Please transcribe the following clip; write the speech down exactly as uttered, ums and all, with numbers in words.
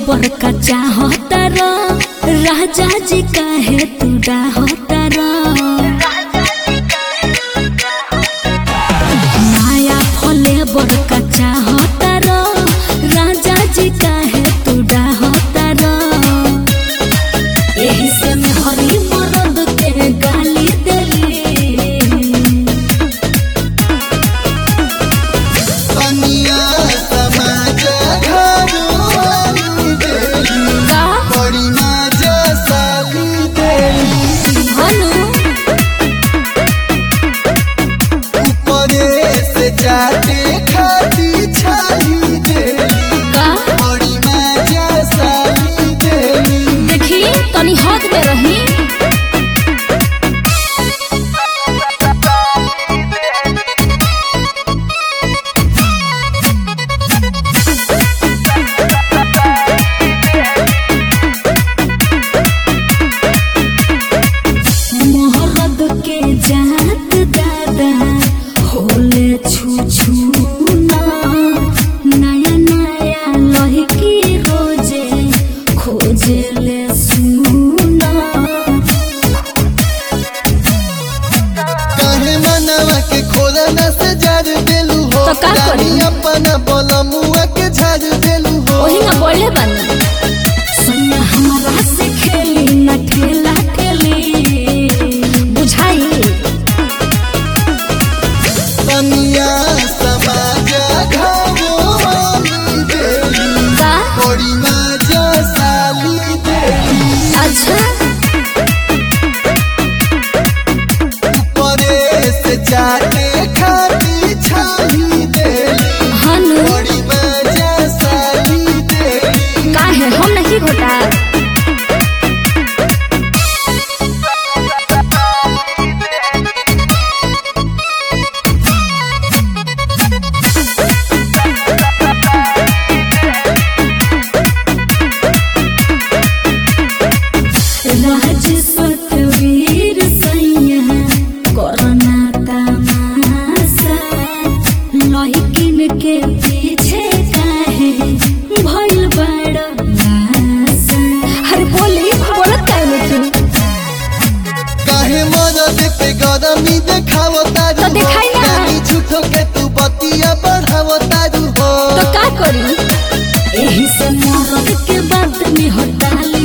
बड़का चाहता रो राजा जी काहे तू डाहता रो माया फले बड़का चाहता रो राजा जी काहे तू डाहता रो यही से मैं हरी मरद के गाली देली जाते खाती छाली देली बड़ी मजा साली देली देखी तनी हद में रही मोहब्बत के जात दादा होले छू छू ना नया नया लहकी रोजे खोजे ले सुना कहे मनवा के खोलना से जार देलू हो तो का करी अपना बलमुआ के झाड़ देलू हो वही ना बोले बनी सुना हमारा से खेली ना खेला खेली बुझाई तनिया समाजा घावो वाली देली बड़ी मजा साली देली अच्छा ऊपरे से जाते खाती छाली देली हनु बड़ी मजा साली देली काहे हम नहीं घोटा वीर सैया कोरोना तमाशा लहिकिन के पीछे काहे भइल बड़ आशा हर बोली बोलत काहे लेकिन काहे मदद पे गरमी देखावो तारू तो दिखाई ना गाली झूठो के तू बतिया बढ़ावो तारू हो तो का करी एही से मरद के बात में हटा